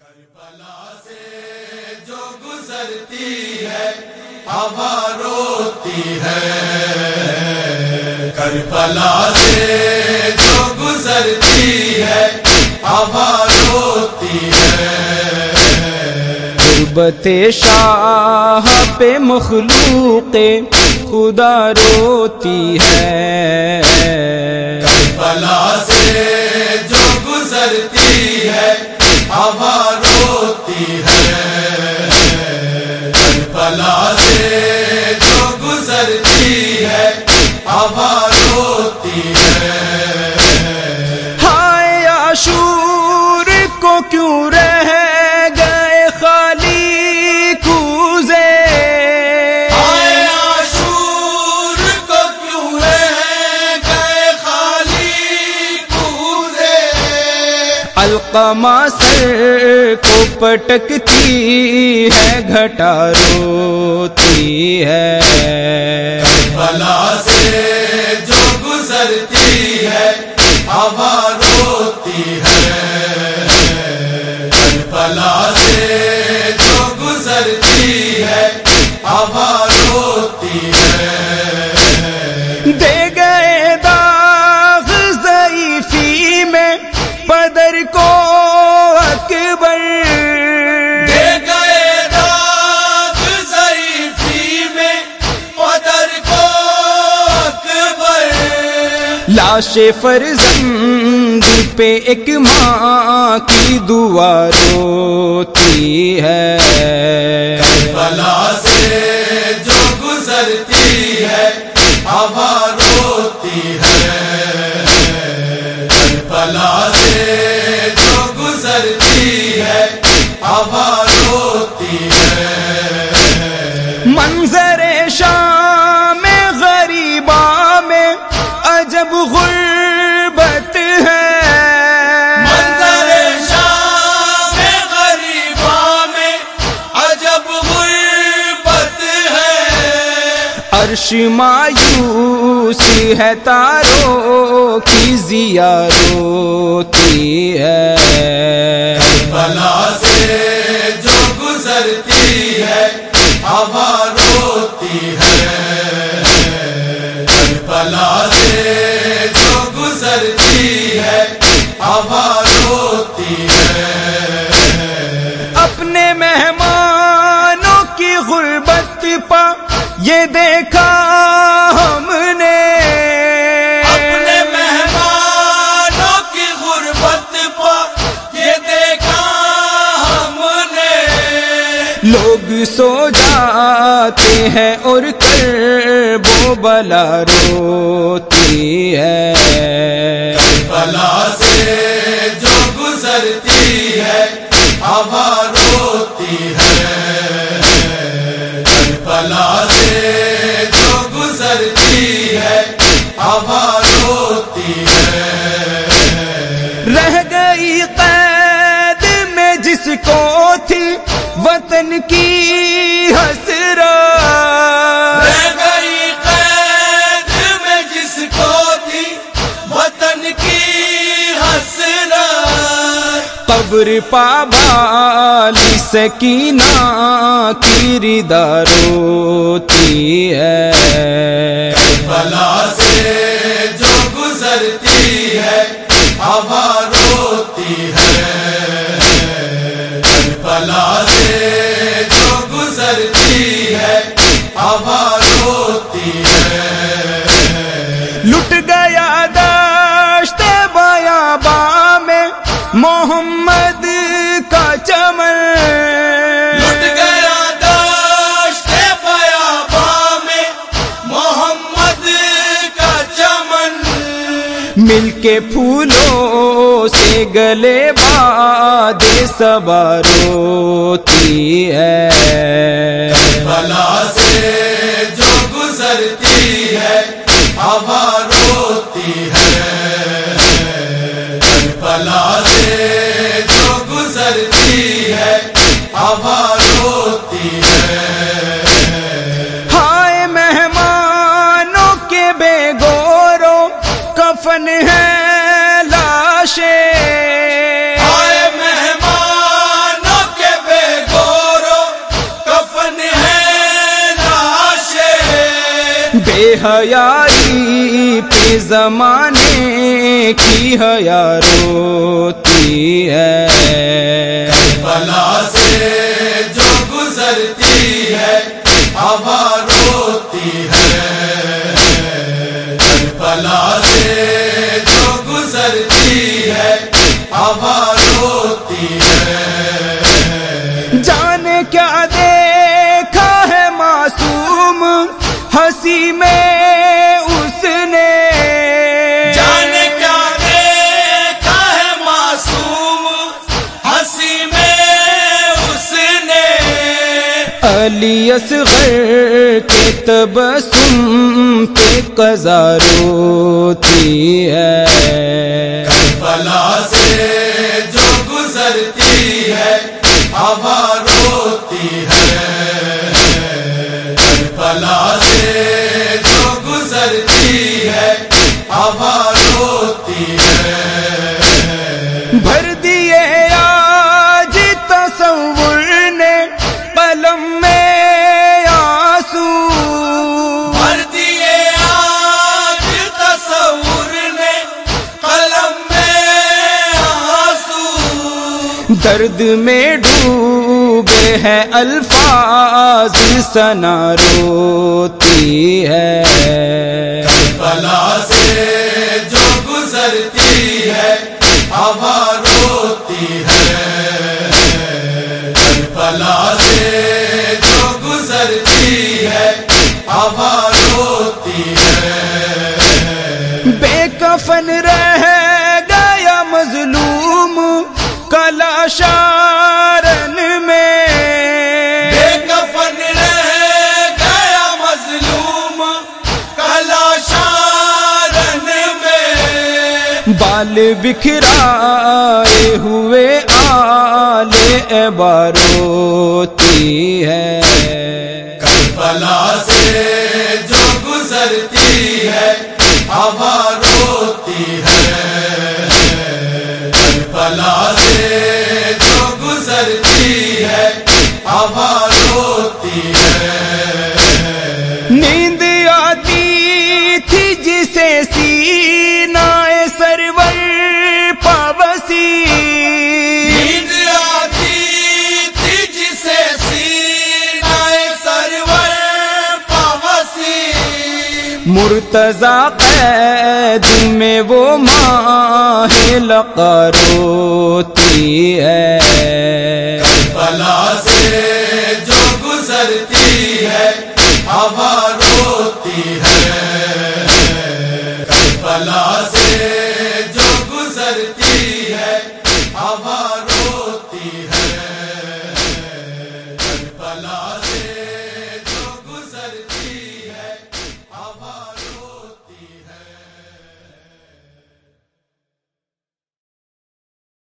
کربلا سے جو گزرتی ہے ہوا روتی ہے، کربلا سے جو گزرتی ہے ہوا روتی ہے، غربت شاہ پہ مخلوق خدا روتی ہے، کربلا سے جو گزرتی ہے ہوا روتی ہے، کربلا سے جو گزرتی ہے ہوا روتی ہے، ہائے عاشور کو کیوں رہ گئے خالی کوزے، ہائے عاشور کو کیوں رہ گئے خالی کوزے، علقمہ سر کو پٹکتی ہے گھٹا روتی ہے، کربلا سے جو گزرتی ہے ہوا روتی ہے، کربلا سے جو گزرتی ہے ہوا روتی ہے، دے گئے داغ ضعیفی میں پدر کو اکبر، دے گئے داغ ضعیفی میں پدر کو اکبر، لاش فرزند پہ ایک ماں کی دعا روتی ہے، کربلا سے جو گزرتی ہے ہوا روتی ہے، کربلا سے جو گزرتی ہے ہوا روتی ہے، منظر شام غریبا میں عجب غربت ہے، منظر شام غریبا میں عجب غربت ہے، عرش مایوسی ہے تاروں کی ضیا روتی ہے، کربلا سے جو گزرتی ہے ہوا روتی ہے، کربلا سے جو گزرتی ہے ہوا روتی ہے، اپنے مہمانوں کی غربت پا یہ دیکھا ہم نے، اپنے مہمانوں کی غربت پا یہ دیکھا ہم نے، لوگ سو جاتے ہیں اور کرب و بلا روتی ہے، کربلا سے جو گزرتی ہے ہوا روتی ہے، کربلا سے جو گزرتی ہے ہوا روتی ہے، رہ گئی قید میں جس کو تھی وطن کی حسرت، رہ گئی قید میں جس کو تھی وطن کی حسرت، قبر پابالی سکینہ کی ردا روتی ہے، کربلا سے جو گزرتی ہے ہوا روتی ہے، کربلا سے جو گزرتی ہے ہوا روتی ہے، لٹ گیا دشت بیاباں میں محمد کا چمن، لٹ گیا دشت بیاباں میں محمد کا چمن، مل کے پھولوں سے گلے باد صبا روتی ہے، کربلا سے جو گزرتی ہے ہوا روتی ہے، کربلا سے جو گزرتی ہے ہوا روتی ہے، ہائے مہمانوں کے بے گورو کفن ہے لاشیں، آئے مہمان حیائی پہ زمانے کی حیا روتی ہے، کربلا سے جو گزرتی ہے ہوا روتی ہے، کربلا سے جو گزرتی ہے ہوا روتی ہے۔ جانے کیا دیکھا ہے معصوم ہنسی میں اس نے، جانے کیا دیکھا ہے معصوم ہنسی میں اس نے، علی اصغر کے تبسم پہ قضا روتی ہے، کربلا سے جو گزرتی ہے ہوا روتی ہے، کربلا سے جو گزرتی ہے ہوا روتی ہے۔ بھر دیے آج تصور نے قلم میں آنسو، بھر دیے آج تصور نے قلم میں آنسو، درد میں ڈوبے ہیں الفاظ ثنا روتی ہے، کربلا سے جو گزرتی ہے ہوا روتی ہے، کربلا سے جو گزرتی ہے ہوا روتی ہے۔ بے کفن رہ گیا مظلوم کلاشارن میں، بے کفن رہ گیا مظلوم کلاشارن میں، بال بکھرائے ہوئے آل عبا روتی ہے، کربلا سے جو گزرتی ہے ہوا روتی ہے، کربلا سے جو گزرتی ہے ہوا روتی ہے۔ نیند آتی تھی جسے سینہ سرور پاوسی، نیند آتی تھی جسے سینہ سرور پاوسی، مرتضی قید میں وہ ماہ لقا روتی ہے،